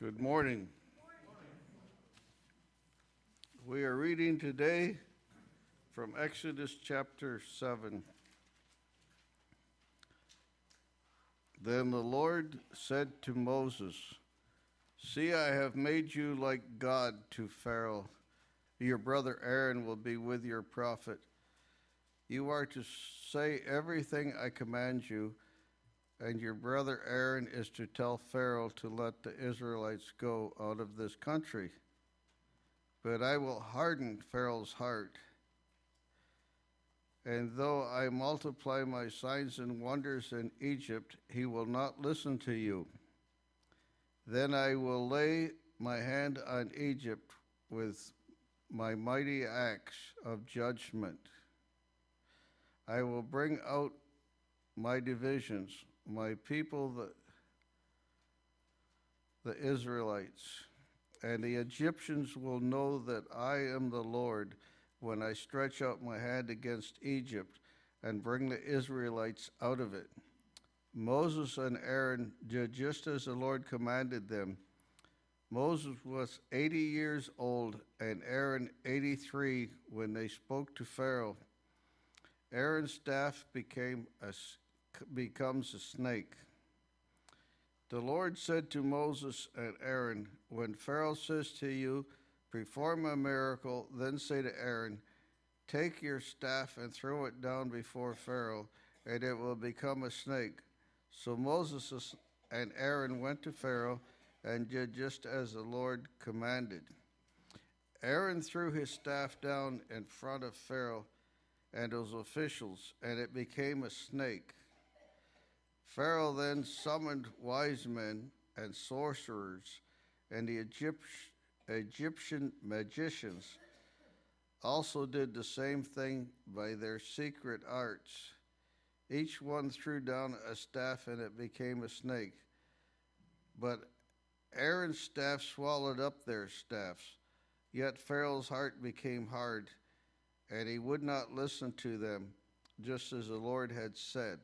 Good morning. We are reading today from Exodus chapter 7. Then the Lord said to Moses, "See, I have made you like God to Pharaoh. Your brother Aaron will be with your prophet. You are to say everything I command you, and your brother Aaron is to tell Pharaoh to let the Israelites go out of this country. But I will harden Pharaoh's heart. And though I multiply my signs and wonders in Egypt, he will not listen to you. Then I will lay my hand on Egypt with my mighty axe of judgment. I will bring out my divisions, my people, the Israelites, and the Egyptians will know that I am the Lord when I stretch out my hand against Egypt and bring the Israelites out of it." Moses and Aaron did just as the Lord commanded them. Moses was 80 years old and Aaron 83 when they spoke to Pharaoh. Aaron's staff becomes a snake. The Lord said to Moses and Aaron, "When Pharaoh says to you, 'Perform a miracle,' then say to Aaron, 'Take your staff and throw it down before Pharaoh, and it will become a snake.'" So Moses and Aaron went to Pharaoh and did just as the Lord commanded. Aaron threw his staff down in front of Pharaoh and his officials, and it became a snake. Pharaoh then summoned wise men and sorcerers, and the Egyptian magicians also did the same thing by their secret arts. Each one threw down a staff, and it became a snake. But Aaron's staff swallowed up their staffs. Yet Pharaoh's heart became hard, and he would not listen to them, just as the Lord had said.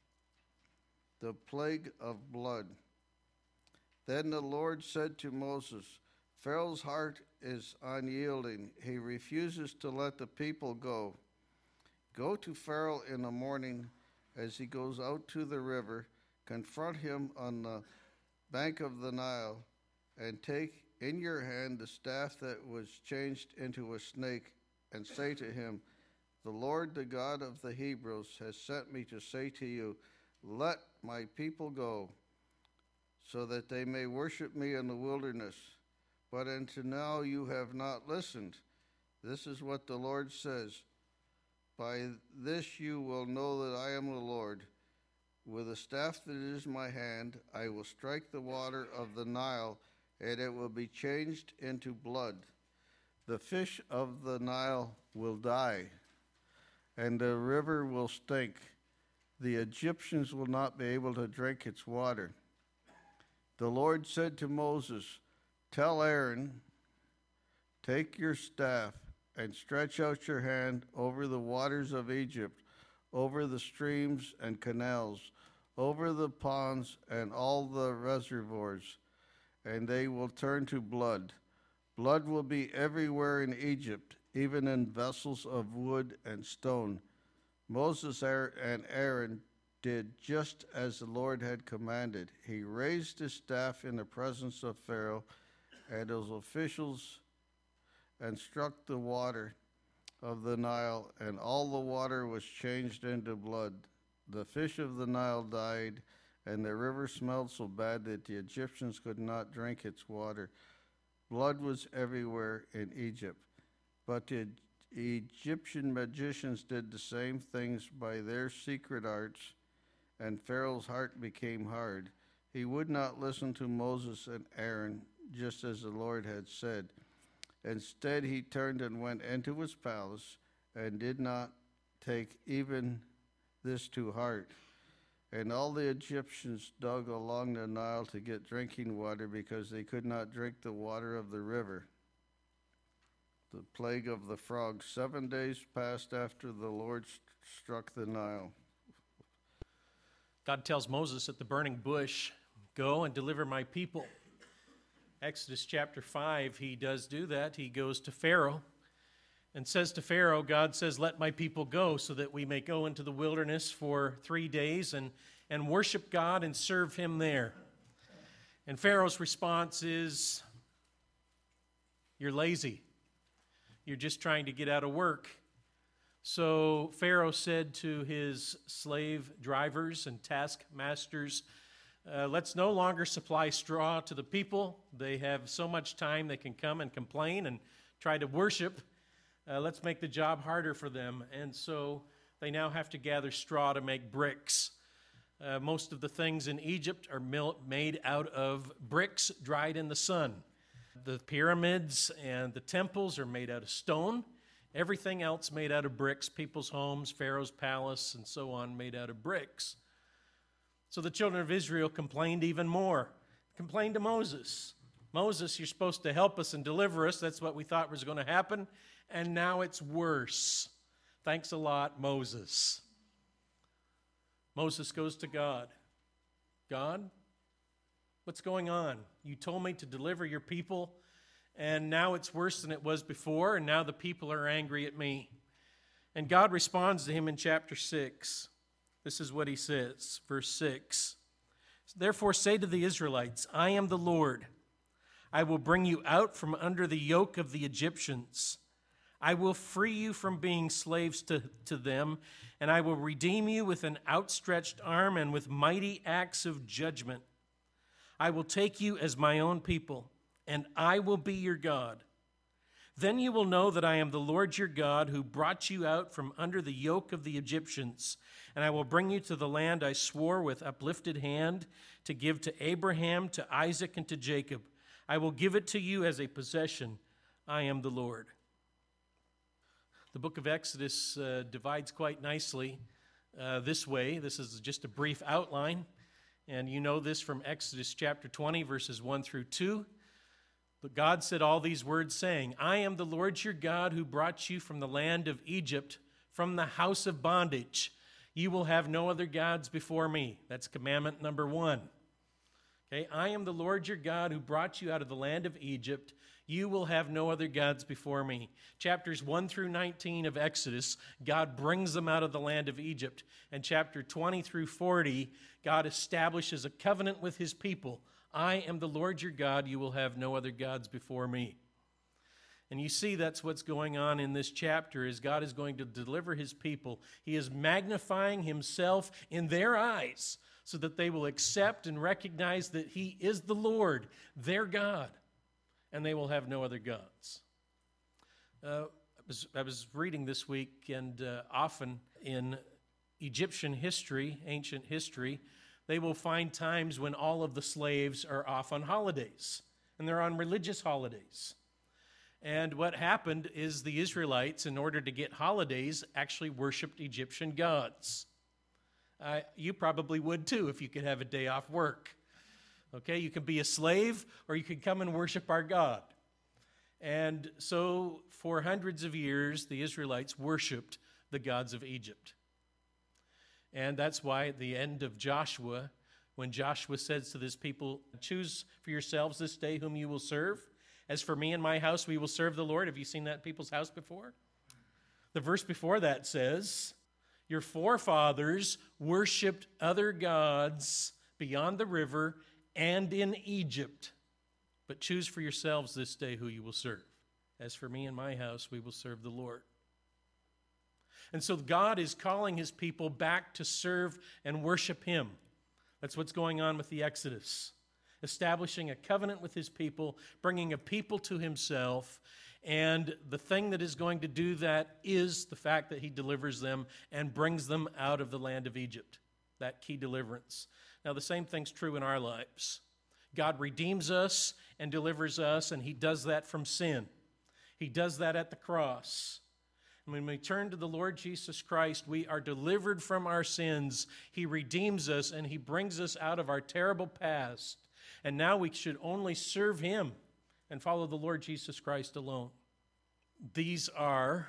The plague of blood. Then the Lord said to Moses, "Pharaoh's heart is unyielding. He refuses to let the people go. Go to Pharaoh in the morning as he goes out to the river, confront him on the bank of the Nile, and take in your hand the staff that was changed into a snake, and say to him, 'The Lord, the God of the Hebrews, has sent me to say to you, let my people go, so that they may worship me in the wilderness. But until now you have not listened. This is what the Lord says. By this you will know that I am the Lord. With the staff that is in my hand, I will strike the water of the Nile, and it will be changed into blood. The fish of the Nile will die, and the river will stink. The Egyptians will not be able to drink its water." The Lord said to Moses, "Tell Aaron, take your staff and stretch out your hand over the waters of Egypt, over the streams and canals, over the ponds and all the reservoirs, and they will turn to blood. Blood will be everywhere in Egypt, even in vessels of wood and stone." Moses and Aaron did just as the Lord had commanded. He raised his staff in the presence of Pharaoh and his officials and struck the water of the Nile, and all the water was changed into blood. The fish of the Nile died, and the river smelled so bad that the Egyptians could not drink its water. Blood was everywhere in Egypt. But the Egyptian magicians did the same things by their secret arts, and Pharaoh's heart became hard. He would not listen to Moses and Aaron, just as the Lord had said. Instead, he turned and went into his palace and did not take even this to heart. And all the Egyptians dug along the Nile to get drinking water because they could not drink the water of the river. The plague of the frogs. 7 days passed after the Lord struck the Nile. God tells Moses at the burning bush, "Go and deliver my people." Exodus chapter 5, he does do that. He goes to Pharaoh and says to Pharaoh, God says, let my people go so that we may go into the wilderness for 3 days and worship God and serve him there. And Pharaoh's response is, you're lazy. You're just trying to get out of work. So Pharaoh said to his slave drivers and taskmasters, let's no longer supply straw to the people. They have so much time they can come and complain and try to worship. Let's make the job harder for them. And so they now have to gather straw to make bricks. Most of the things in Egypt are made out of bricks dried in the sun. The pyramids and the temples are made out of stone. Everything else made out of bricks, people's homes, Pharaoh's palace, and so on, made out of bricks. So the children of Israel complained even more. Complained to Moses. Moses, you're supposed to help us and deliver us. That's what we thought was going to happen. And now it's worse. Thanks a lot, Moses. Moses goes to God. God, what's going on? You told me to deliver your people, and now it's worse than it was before, and now the people are angry at me. And God responds to him in chapter 6. This is what he says, verse 6. Therefore say to the Israelites, I am the Lord. I will bring you out from under the yoke of the Egyptians. I will free you from being slaves to them, and I will redeem you with an outstretched arm and with mighty acts of judgment. I will take you as my own people, and I will be your God. Then you will know that I am the Lord your God who brought you out from under the yoke of the Egyptians, and I will bring you to the land I swore with uplifted hand to give to Abraham, to Isaac, and to Jacob. I will give it to you as a possession. I am the Lord. The book of Exodus divides quite nicely this way. This is just a brief outline, and you know this from Exodus chapter 20, verses 1 through 2. But God said all these words, saying, I am the Lord your God who brought you from the land of Egypt, from the house of bondage. You will have no other gods before me. That's commandment number 1. Okay, I am the Lord your God who brought you out of the land of Egypt. You will have no other gods before me. Chapters 1 through 19 of Exodus, God brings them out of the land of Egypt. And chapter 20 through 40, God establishes a covenant with his people. I am the Lord your God. You will have no other gods before me. And you see that's what's going on in this chapter, is God is going to deliver his people. He is magnifying himself in their eyes so that they will accept and recognize that he is the Lord, their God, and they will have no other gods. I was reading this week, and often in Egyptian history, ancient history, they will find times when all of the slaves are off on holidays, and they're on religious holidays. And what happened is the Israelites, in order to get holidays, actually worshiped Egyptian gods. You probably would too if you could have a day off work. Okay, you can be a slave or you can come and worship our God. And so for hundreds of years, the Israelites worshiped the gods of Egypt. And that's why at the end of Joshua, when Joshua says to this people, choose for yourselves this day whom you will serve. As for me and my house, we will serve the Lord. Have you seen that people's house before? The verse before that says, your forefathers worshipped other gods beyond the river and in Egypt. But choose for yourselves this day who you will serve. As for me and my house, we will serve the Lord. And so God is calling his people back to serve and worship him. That's what's going on with the Exodus. Establishing a covenant with his people, bringing a people to himself, and the thing that is going to do that is the fact that he delivers them and brings them out of the land of Egypt. That key deliverance. Now, the same thing's true in our lives. God redeems us and delivers us, and he does that from sin. He does that at the cross. And when we turn to the Lord Jesus Christ, we are delivered from our sins. He redeems us, and he brings us out of our terrible past. And now we should only serve him and follow the Lord Jesus Christ alone. These are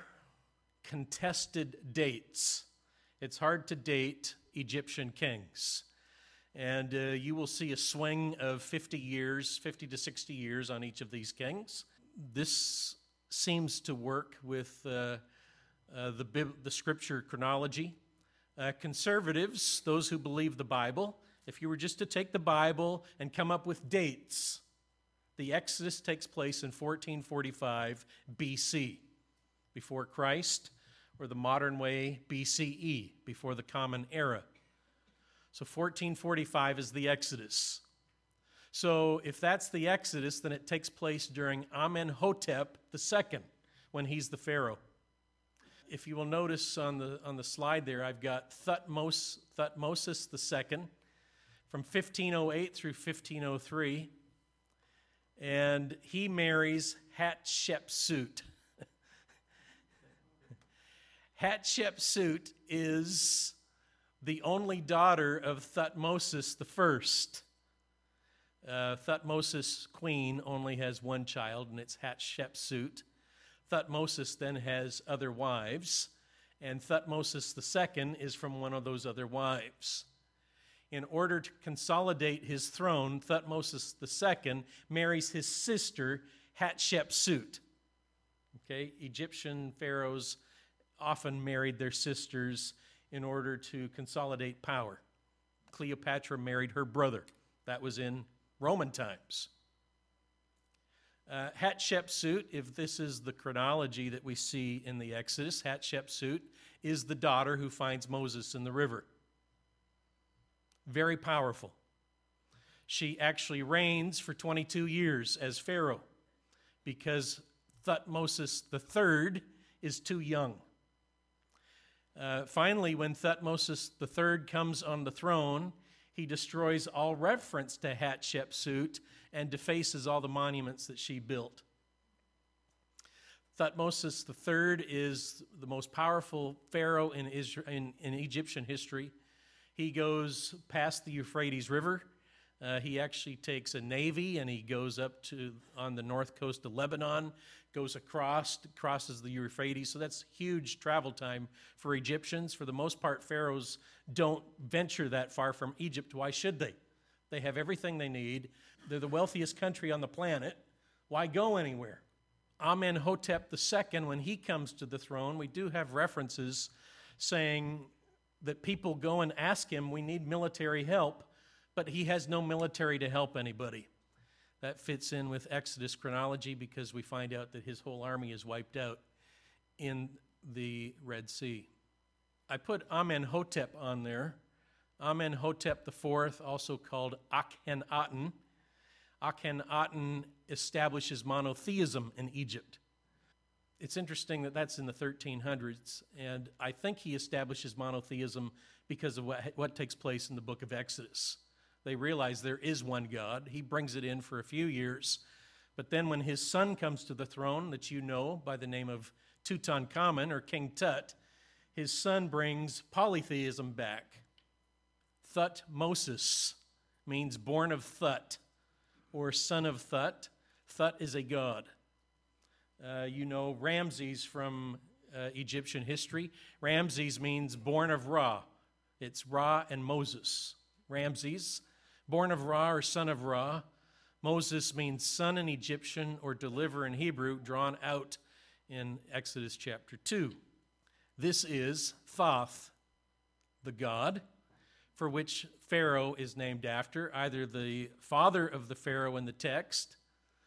contested dates. It's hard to date Egyptian kings. And you will see a swing of 50 years, 50 to 60 years on each of these kings. This seems to work with the scripture chronology. Conservatives, those who believe the Bible, if you were just to take the Bible and come up with dates, the Exodus takes place in 1445 BC, before Christ, or the modern way, BCE, before the Common Era. So 1445 is the Exodus. So if that's the Exodus, then it takes place during Amenhotep II, when he's the Pharaoh. If you will notice on the slide there, I've got Thutmose II from 1508 through 1503, and he marries Hatshepsut. Hatshepsut is the only daughter of Thutmose I. Thutmosis queen only has one child, and it's Hatshepsut. Thutmosis then has other wives, and Thutmosis II is from one of those other wives. In order to consolidate his throne, Thutmosis II marries his sister, Hatshepsut. Okay, Egyptian pharaohs often married their sisters in order to consolidate power. Cleopatra married her brother. That was in Roman times. Hatshepsut, if this is the chronology that we see in the Exodus, Hatshepsut is the daughter who finds Moses in the river. Very powerful. She actually reigns for 22 years as Pharaoh because Thutmose III is too young. Finally, when Thutmose III comes on the throne, he destroys all reference to Hatshepsut and defaces all the monuments that she built. Thutmose III is the most powerful pharaoh in Egyptian history. He goes past the Euphrates River. He actually takes a navy and he goes up on the north coast of Lebanon, goes crosses the Euphrates. So that's huge travel time for Egyptians. For the most part, pharaohs don't venture that far from Egypt. Why should they? They have everything they need. They're the wealthiest country on the planet. Why go anywhere? Amenhotep II, when he comes to the throne, we do have references saying that people go and ask him, we need military help, but he has no military to help anybody. That fits in with Exodus chronology because we find out that his whole army is wiped out in the Red Sea. I put Amenhotep on there. Amenhotep IV, also called Akhenaten. Akhenaten establishes monotheism in Egypt. It's interesting that that's in the 1300s, and I think he establishes monotheism because of what takes place in the book of Exodus. They realize there is one God. He brings it in for a few years, but then when his son comes to the throne, that you know by the name of Tutankhamun or King Tut, his son brings polytheism back. Thutmosis means born of Thut or son of Thut. Thut is a god. You know Ramses from Egyptian history. Ramses means born of Ra. It's Ra and Moses. Ramses, born of Ra or son of Ra. Moses means son in Egyptian or deliver in Hebrew, drawn out in Exodus chapter 2. This is Thoth, the god, for which Pharaoh is named after, either the father of the Pharaoh in the text,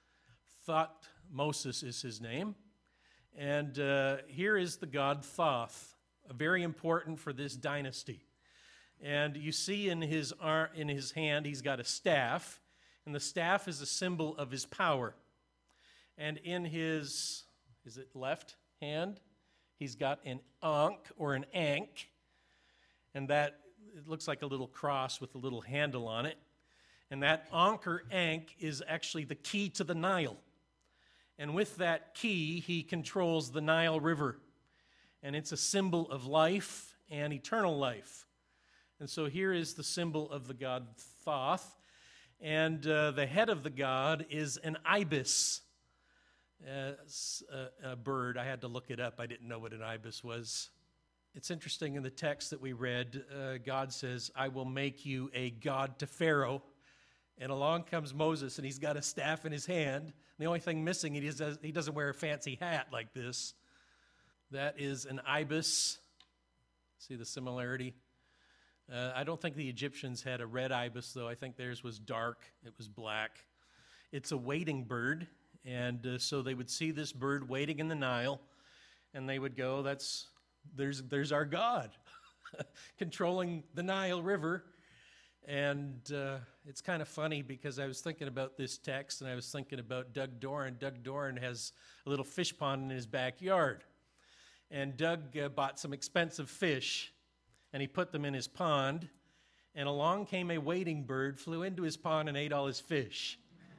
Thutmose is his name, and here is the god Thoth, very important for this dynasty. And you see in his hand he's got a staff, and the staff is a symbol of his power. And in his, is it left hand? He's got an ankh or an ankh, and that it looks like a little cross with a little handle on it. And that ankh or ankh is actually the key to the Nile. And with that key, he controls the Nile River. And it's a symbol of life and eternal life. And so here is the symbol of the god Thoth. And the head of the god is an ibis, a bird. I had to look it up. I didn't know what an ibis was. It's interesting in the text that we read, God says, I will make you a god to Pharaoh. And along comes Moses, and he's got a staff in his hand. The only thing missing, he doesn't wear a fancy hat like this. That is an ibis. See the similarity? I don't think the Egyptians had a red ibis, though. I think theirs was dark. It was black. It's a wading bird, and so they would see this bird wading in the Nile, and they would go, there's our God controlling the Nile River. And it's kind of funny because I was thinking about this text, and I was thinking about Doug Doran. Doug Doran has a little fish pond in his backyard. And Doug bought some expensive fish, and he put them in his pond, and along came a wading bird, flew into his pond, and ate all his fish.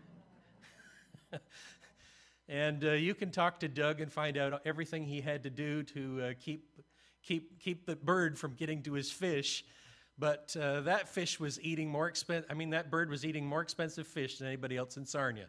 And you can talk to Doug and find out everything he had to do to keep the bird from getting to his fish. But that fish was eating more that bird was eating more expensive fish than anybody else in Sarnia.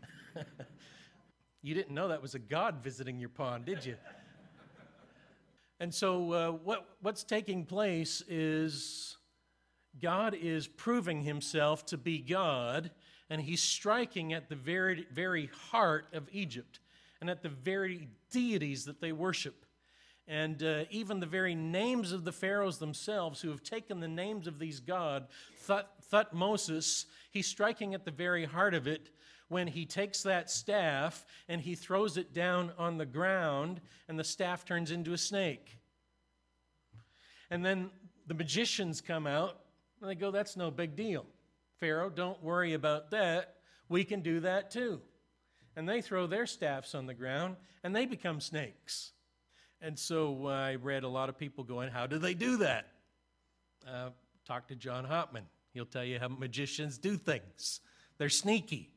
You didn't know that was a god visiting your pond, did you? And so what's taking place is God is proving himself to be God, and he's striking at the very, very heart of Egypt and at the very deities that they worship. And even the very names of the pharaohs themselves, who have taken the names of these gods, Thutmose, he's striking at the very heart of it when he takes that staff and he throws it down on the ground, and the staff turns into a snake. And then the magicians come out, and they go, that's no big deal. Pharaoh, don't worry about that. We can do that too. And they throw their staffs on the ground, and they become snakes. And so I read a lot of people going, how do they do that? Talk to John Hopman. He'll tell you how magicians do things. They're sneaky.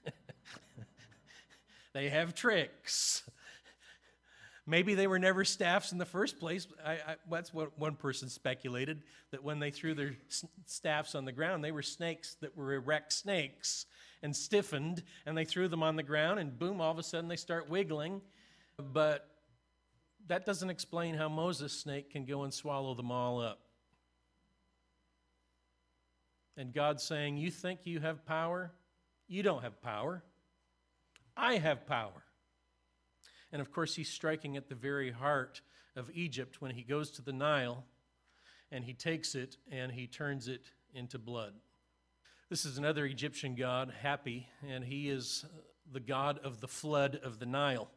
They have tricks. Maybe they were never staffs in the first place. That's what one person speculated, that when they threw their staffs on the ground, they were snakes that were erect snakes and stiffened, and they threw them on the ground, and boom, all of a sudden they start wiggling. But that doesn't explain how Moses' snake can go and swallow them all up. And God's saying, you think you have power? You don't have power. I have power. And of course, he's striking at the very heart of Egypt when he goes to the Nile and he takes it and he turns it into blood. This is another Egyptian god, Hapi, and he is the god of the flood of the Nile.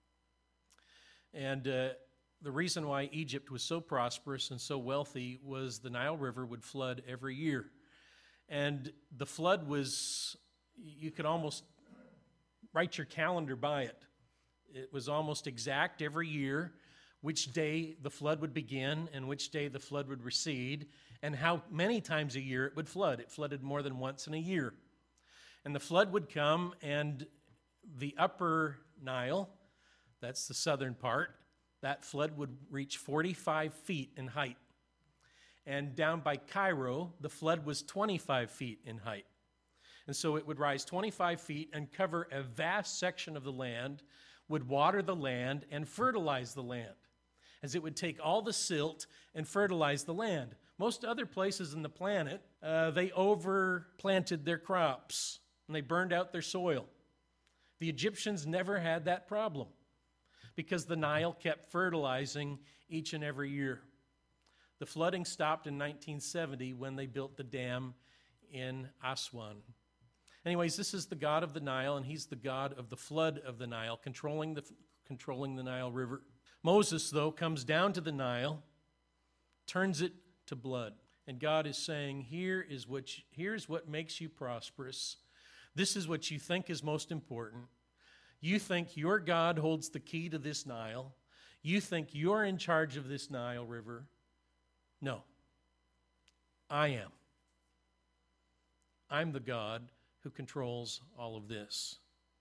And the reason why Egypt was so prosperous and so wealthy was the Nile River would flood every year. And the flood was, you could almost write your calendar by it. It was almost exact every year which day the flood would begin and which day the flood would recede and how many times a year it would flood. It flooded more than once in a year. And the flood would come, and the upper Nile, that's the southern part, that flood would reach 45 feet in height. And down by Cairo, the flood was 25 feet in height. And so it would rise 25 feet and cover a vast section of the land, would water the land and fertilize the land, as it would take all the silt and fertilize the land. Most other places in the planet, they overplanted their crops and they burned out their soil. The Egyptians never had that problem because the Nile kept fertilizing each and every year. The flooding stopped in 1970 when they built the dam in Aswan. Anyways, this is the god of the Nile, and he's the god of the flood of the Nile, controlling the Nile River. Moses, though, comes down to the Nile, turns it to blood. And God is saying, here's what makes you prosperous. This is what you think is most important. You think your God holds the key to this Nile. You think you're in charge of this Nile River. No, I am. I'm the God who controls all of this.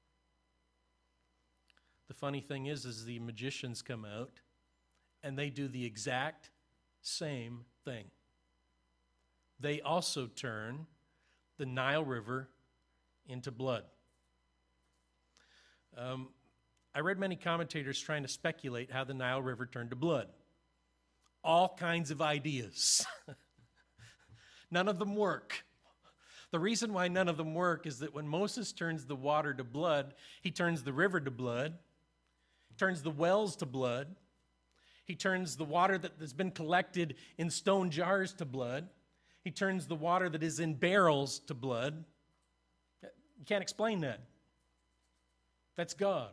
The funny thing is the magicians come out and they do the exact same thing. They also turn the Nile River into blood. I read many commentators trying to speculate how the Nile River turned to blood. all kinds of ideas. None of them work. The reason why none of them work is that when Moses turns the water to blood, he turns the river to blood, turns the wells to blood, he turns the water that has been collected in stone jars to blood, he turns the water that is in barrels to blood. You can't explain that. That's God.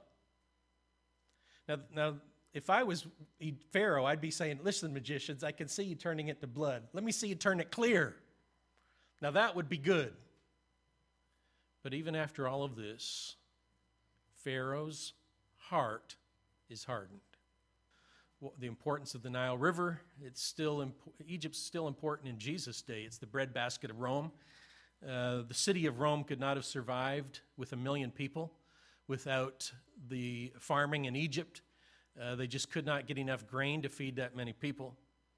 Now, if I was Pharaoh, I'd be saying, listen, magicians, I can see you turning it to blood. Let me see you turn it clear. Now, that would be good. But even after all of this, Pharaoh's heart is hardened. Well, the importance of the Nile River, Egypt's still important in Jesus' day. It's the breadbasket of Rome. The city of Rome could not have survived with 1 million people without the farming in Egypt. They just could not get enough grain to feed that many people.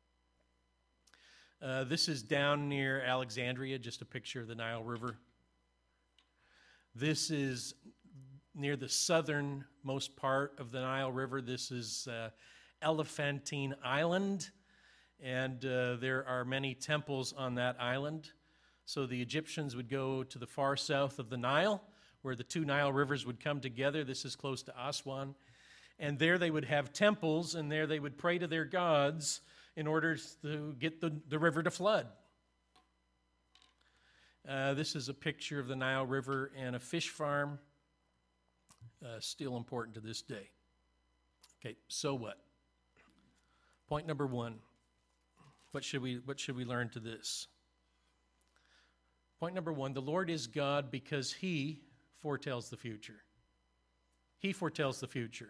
This is down near Alexandria, just a picture of the Nile River. This is near the southernmost part of the Nile River. This is Elephantine Island, and there are many temples on that island. So the Egyptians would go to the far south of the Nile, where the two Nile rivers would come together. This is close to Aswan. And there they would have temples, and there they would pray to their gods in order to get the river to flood. This is a picture of the Nile River and a fish farm, still important to this day. Okay, so what? Point number one, what should we learn to this? Point number one, the Lord is God because He foretells the future. He foretells the future.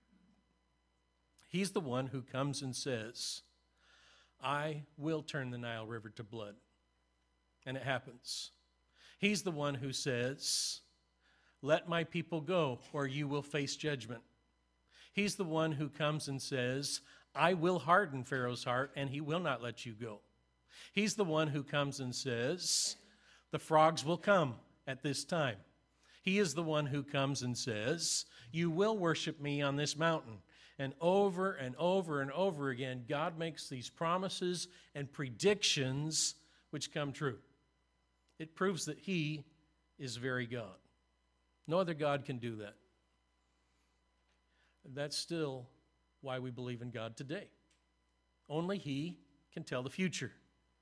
He's the one who comes and says, I will turn the Nile River to blood. And it happens. He's the one who says, let my people go, or you will face judgment. He's the one who comes and says, I will harden Pharaoh's heart, and he will not let you go. He's the one who comes and says, the frogs will come at this time. He is the one who comes and says, you will worship me on this mountain. And over and over and over again, God makes these promises and predictions which come true. It proves that He is very God. No other God can do that. That's still why we believe in God today. Only He can tell the future.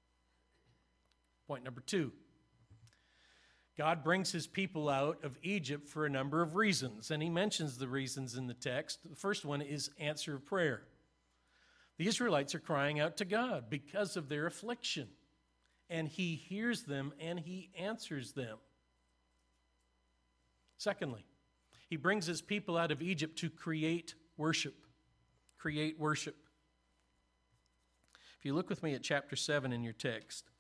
Point number two. God brings His people out of Egypt for a number of reasons, and He mentions the reasons in the text. The first one is answer of prayer. The Israelites are crying out to God because of their affliction, and He hears them and He answers them. Secondly, He brings His people out of Egypt to create worship. Create worship. If you look with me at chapter 7 in your text,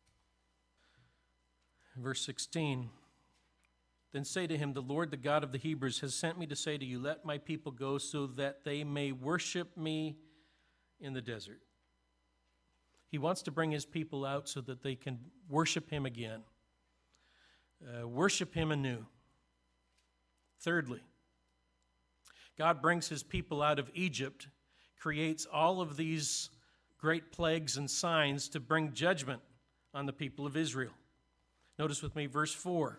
verse 16, then say to him, the Lord, the God of the Hebrews, has sent me to say to you, let my people go so that they may worship me in the desert. He wants to bring His people out so that they can worship Him again, worship Him anew. Thirdly, God brings His people out of Egypt, creates all of these great plagues and signs to bring judgment on the people of Israel. Notice with me verse 4.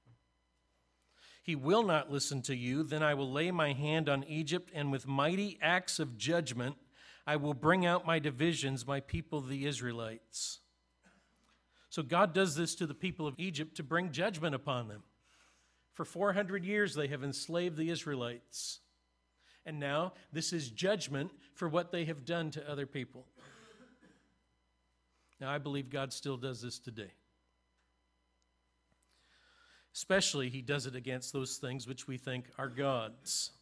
He will not listen to you, then I will lay my hand on Egypt, and with mighty acts of judgment I will bring out my divisions, my people the Israelites. So God does this to the people of Egypt to bring judgment upon them. For 400 years they have enslaved the Israelites. And now this is judgment for what they have done to other people. Now I believe God still does this today. Especially, He does it against those things which we think are gods.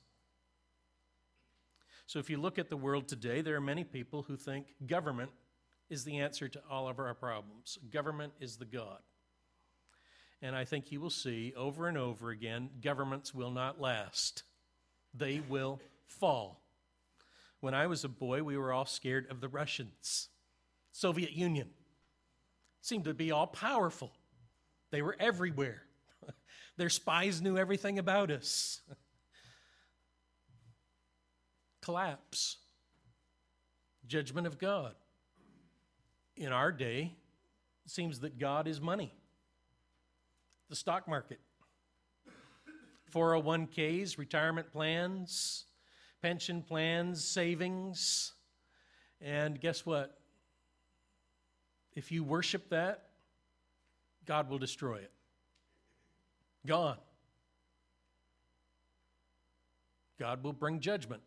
So if you look at the world today, there are many people who think government is the answer to all of our problems. Government is the God. And I think you will see over and over again, governments will not last. They will fall. When I was a boy, we were all scared of the Russians. Soviet Union seemed to be all powerful. They were everywhere. Their spies knew everything about us. Collapse. judgment of God. In our day, it seems that God is money, the stock market, 401ks, retirement plans, pension plans, savings. And guess what? If you worship that, God will destroy it. Gone. God will bring judgment.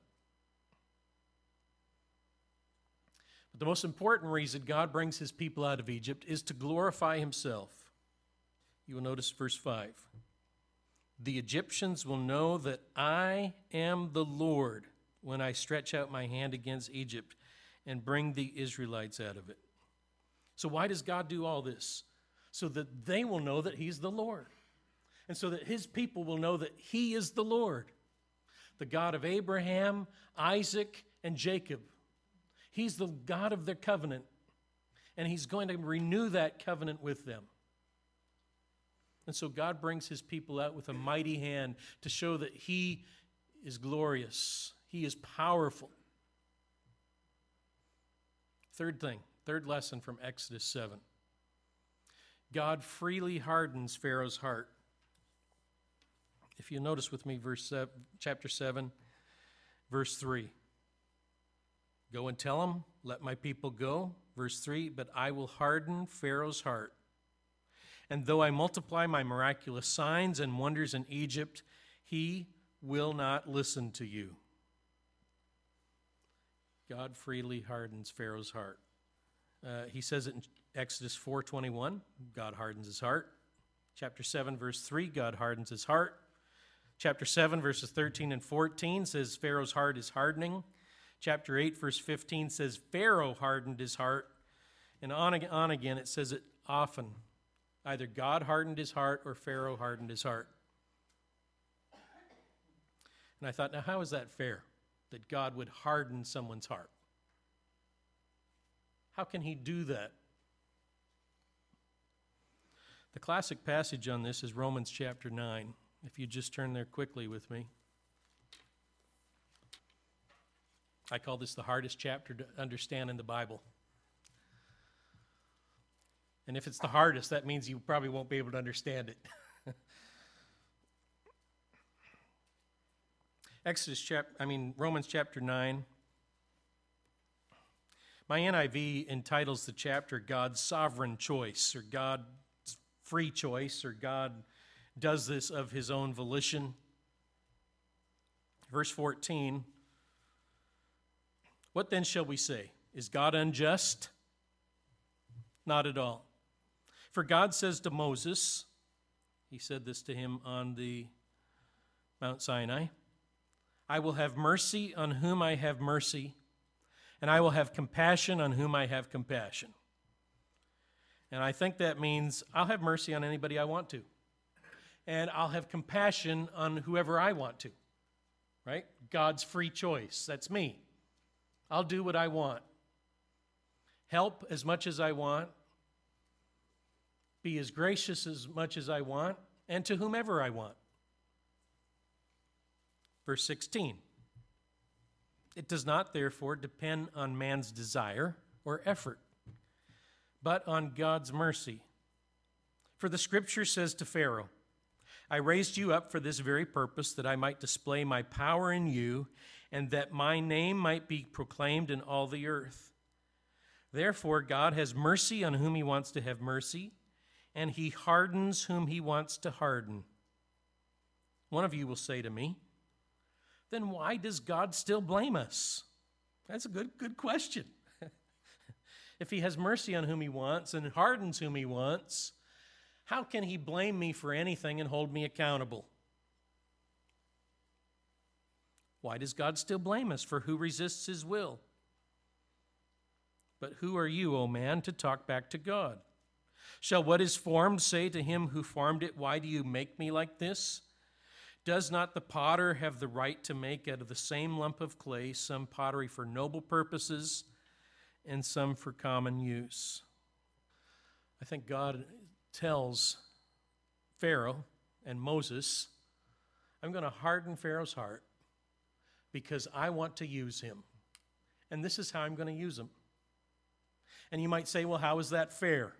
But the most important reason God brings his people out of Egypt is to glorify himself. You will notice verse 5. The Egyptians will know that I am the Lord when I stretch out my hand against Egypt and bring the Israelites out of it. So why does God do all this? So that they will know that he's the Lord. And so that his people will know that he is the Lord, the God of Abraham, Isaac, and Jacob. He's the God of their covenant, and he's going to renew that covenant with them. And so God brings his people out with a mighty hand to show that he is glorious. He is powerful. Third lesson from Exodus 7. God freely hardens Pharaoh's heart. If you notice with me, chapter 7, verse 3. Go and tell him, let my people go. Verse 3, but I will harden Pharaoh's heart. And though I multiply my miraculous signs and wonders in Egypt, he will not listen to you. God freely hardens Pharaoh's heart. He says it in Exodus 4:21, God hardens his heart. Chapter 7, verse 3, God hardens his heart. Chapter 7, verses 13 and 14 says Pharaoh's heart is hardening. Chapter 8, verse 15 says Pharaoh hardened his heart. And on again, it says it often. Either God hardened his heart or Pharaoh hardened his heart. And I thought, now how is that fair? That God would harden someone's heart? How can he do that? The classic passage on this is Romans chapter 9. If you just turn there quickly with me. I call this the hardest chapter to understand in the Bible. And if it's the hardest, that means you probably won't be able to understand it. Romans chapter 9. My NIV entitles the chapter God's sovereign choice, or God's free choice, or God does this of his own volition. Verse 14. What then shall we say? Is God unjust? Not at all. For God says to Moses, he said this to him on the Mount Sinai, I will have mercy on whom I have mercy, and I will have compassion on whom I have compassion. And I think that means I'll have mercy on anybody I want to. And I'll have compassion on whoever I want to. Right? God's free choice. That's me. I'll do what I want. Help as much as I want. Be as gracious as much as I want. And to whomever I want. Verse 16. It does not, therefore, depend on man's desire or effort, but on God's mercy. For the Scripture says to Pharaoh, I raised you up for this very purpose, that I might display my power in you, and that my name might be proclaimed in all the earth. Therefore, God has mercy on whom he wants to have mercy, and he hardens whom he wants to harden. One of you will say to me, then why does God still blame us? That's a good question. If he has mercy on whom he wants and hardens whom he wants, how can he blame me for anything and hold me accountable? Why does God still blame us? For who resists his will? But who are you, O man, to talk back to God? Shall what is formed say to him who formed it, why do you make me like this? Does not the potter have the right to make out of the same lump of clay some pottery for noble purposes and some for common use? I think God tells Pharaoh and Moses, I'm going to harden Pharaoh's heart because I want to use him. and this is how I'm going to use them. And you might say, well, how is that fair?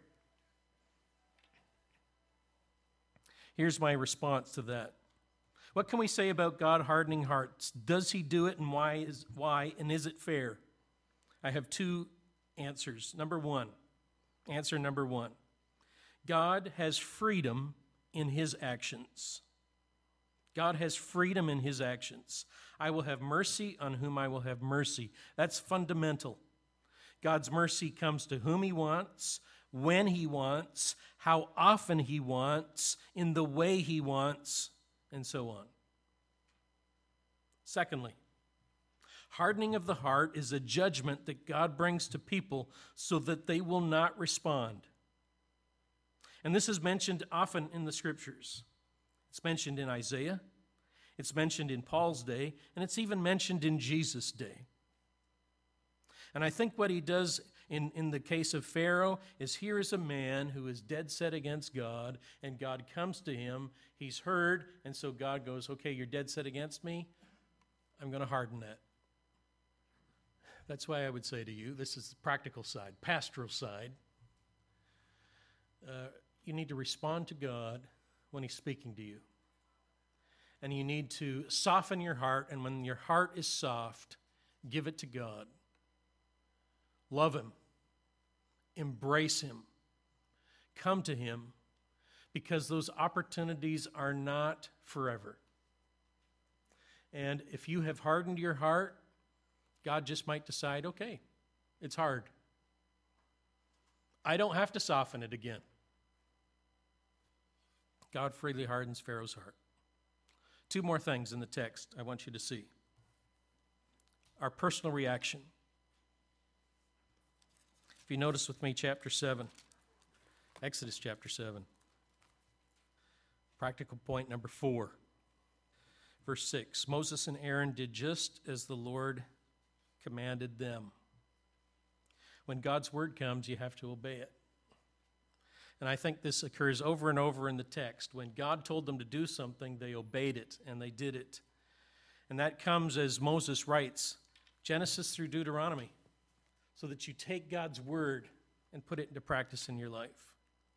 Here's my response to that. What can we say about God hardening hearts? Does he do it, and why, and is it fair? I have two answers. Answer number one. God has freedom in his actions. God has freedom in his actions. I will have mercy on whom I will have mercy. That's fundamental. God's mercy comes to whom he wants, when he wants, how often he wants, in the way he wants, and so on. Secondly, hardening of the heart is a judgment that God brings to people so that they will not respond. And this is mentioned often in the Scriptures. It's mentioned in Isaiah, it's mentioned in Paul's day, and it's even mentioned in Jesus' day. And I think what he does in the case of Pharaoh is here is a man who is dead set against God, and God comes to him. He's heard, and so God goes, okay, you're dead set against me. I'm going to harden that. That's why I would say to you, this is the practical side, pastoral side. You need to respond to God when he's speaking to you. And you need to soften your heart, and when your heart is soft, give it to God. Love him. Embrace him. Come to him, because those opportunities are not forever. And if you have hardened your heart, God just might decide, okay, it's hard. I don't have to soften it again. God freely hardens Pharaoh's heart. Two more things in the text I want you to see. Our personal reaction. If you notice with me, chapter 7, Exodus chapter 7. Practical point number 4. Verse 6, Moses and Aaron did just as the Lord commanded them. When God's word comes, you have to obey it. And I think this occurs over and over in the text. When God told them to do something, they obeyed it, and they did it. And that comes as Moses writes, Genesis through Deuteronomy, so that you take God's word and put it into practice in your life.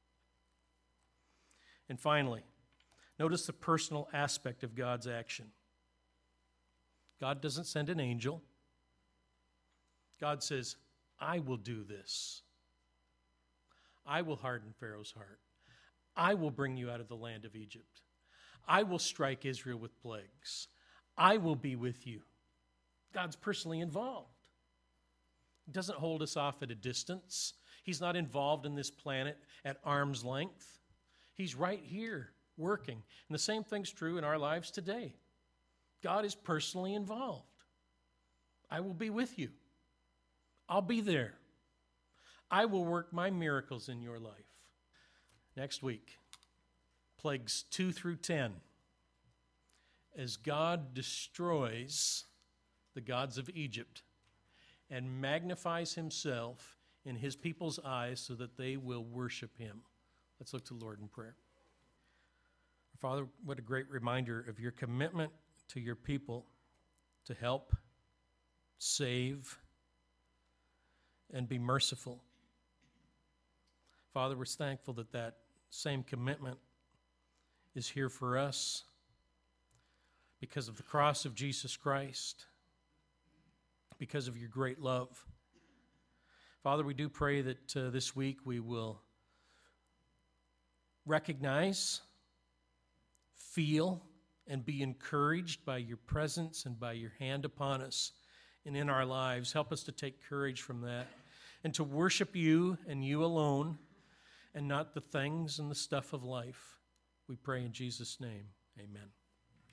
And finally, notice the personal aspect of God's action. God doesn't send an angel. God says, I will do this. I will harden Pharaoh's heart. I will bring you out of the land of Egypt. I will strike Israel with plagues. I will be with you. God's personally involved. He doesn't hold us off at a distance. He's not involved in this planet at arm's length. He's right here working. And the same thing's true in our lives today. God is personally involved. I will be with you. I'll be there. I will work my miracles in your life. Next week, plagues 2 through 10. As God destroys the gods of Egypt and magnifies himself in his people's eyes so that they will worship him. Let's look to the Lord in prayer. Father, what a great reminder of your commitment to your people to help, save, and be merciful. Father, we're thankful that that same commitment is here for us because of the cross of Jesus Christ, because of your great love. Father, we do pray that this week we will recognize, feel, and be encouraged by your presence and by your hand upon us and in our lives. Help us to take courage from that and to worship you and you alone and not the things and the stuff of life. We pray in Jesus' name. Amen.